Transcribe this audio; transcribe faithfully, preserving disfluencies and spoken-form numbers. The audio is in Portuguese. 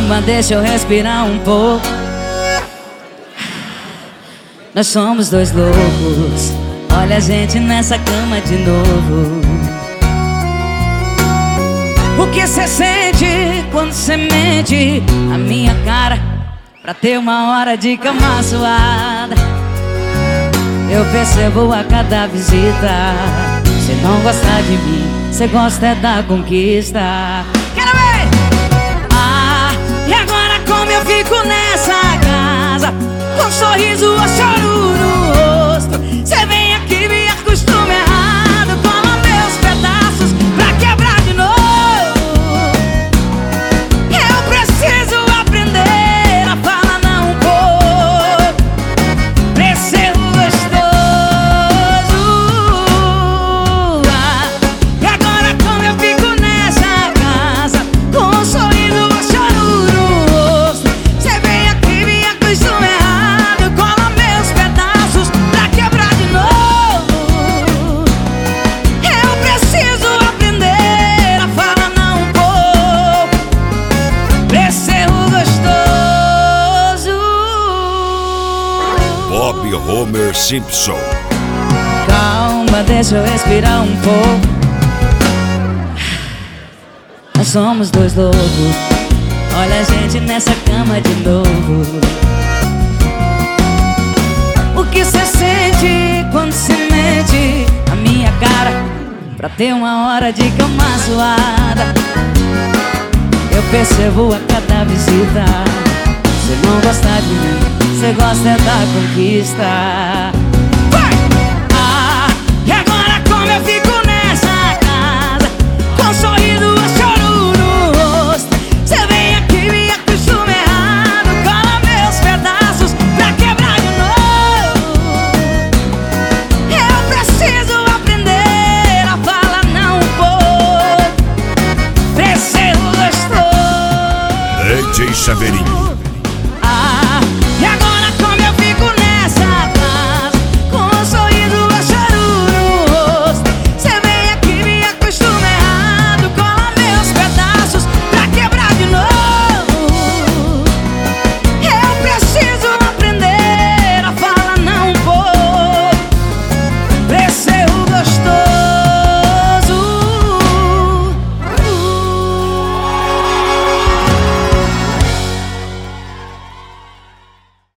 Calma, deixa eu respirar um pouco. Nós somos dois loucos. Olha a gente nessa cama de novo. O que cê sente quando cê mente a minha cara pra ter uma hora de cama suada? Eu percebo a cada visita. Cê não gosta de mim, cê gosta é da conquista. Quero ver! Ah, e agora como eu fico nessa casa, com um sorriso ou choro no rosto? Cê vem aqui, me acostuma errado, toma meus pedaços pra quebrar de novo. Eu preciso aprender a falar não um pouco pra ser gostoso. Ah, e agora como eu fico nessa casa, com um sorriso ou choro no rosto? Cê vem aqui, me acostuma errado, cola meus pedaços pra quebrar de novo. Eu preciso aprender a falar não um pouco pra ser gostoso. Bob Homer Simpson. Calma, deixa eu respirar um pouco. Nós somos dois loucos. Olha a gente nessa cama de novo. O que cê sente quando cê mente a minha cara pra ter uma hora de cama suada? Eu percebo a cada visita. Cê não gosta de mim, cê gosta é da conquista. Ah, e agora como eu fico nessa casa, com um sorriso ou choro no rosto? Cê vem aqui, me acostuma errado, cola meus pedaços pra quebrar de novo. Eu preciso aprender a falar não um pouco pra ser gostoso. D J Chaveirinho.